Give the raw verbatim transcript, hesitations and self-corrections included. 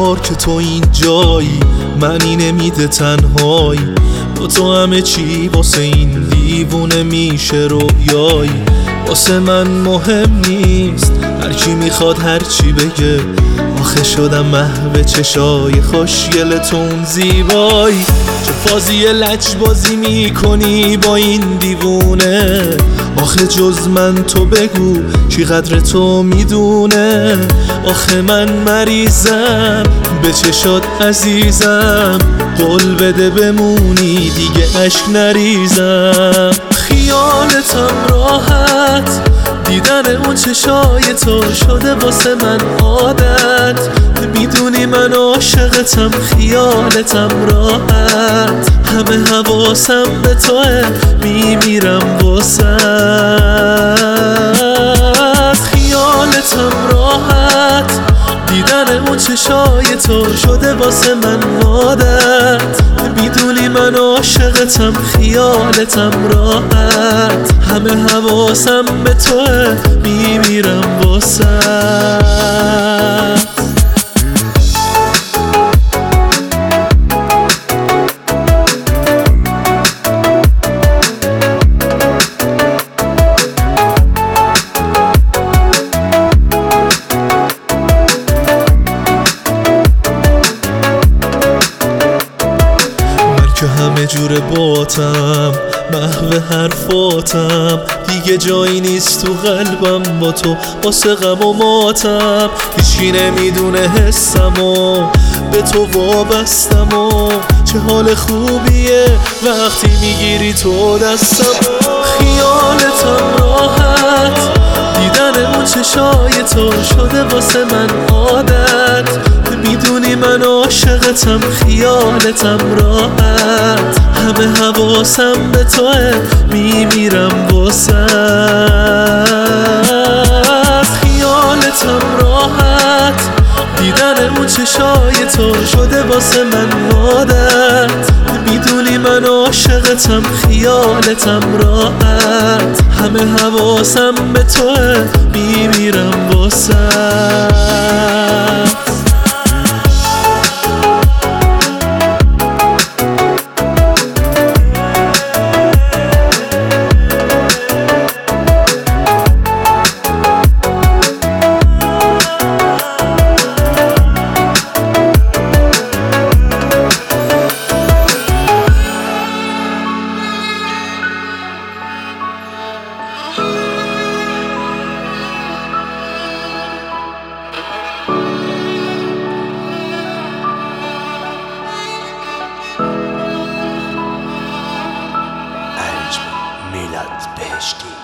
بار که تو این جایی، منی نمیده تنهایی. با تو همه چی واسه این دیوونه میشه رویایی. واسه من مهم نیست هر کی میخواد هر چی بگه، آخه شدم محو چشای خوشگل تو اون زیبایی. چه فازی لج بازی میکنی با این دیوونه، آخه جز من تو بگو کی قدر تو میدونه. آخه من مریضم به چشات عزیزم، قول بده بمونی دیگه اشک نریزم. خیالتم راحت، دیدن اون چشای تو شده واسه من عادت. میدونی من عاشقتم، خیالتم راحت، همه حواسم به توه، میمیرم واسه. خیالتم راحت، دیدن اون چشای تو شده واسه من عادت. میدونی من عاشقتم، خیالتم راحت، همه حواسم به توه، میمیرم واسه. که همه جور باتم، محو حرفاتم، دیگه جایی نیست تو قلبم با تو واسه غم و ماتم. هیچکی نمیدونه حسم و به تو وابستم و چه حال خوبیه وقتی میگیری تو دستم. خیالتم راحت، دیدن اون چشای تو شده واسه من عادت. میدونی من عاشقتم، خیالتم راحت، همه حواسم به توه، میمیرم واسه. خیالتم راحت، دیدن اون چشای تو شده واسه من عادت. میدونی من عاشقتم، خیالتم راحت، همه حواسم به توه، میمیرم واسه. میلاد بهشتی.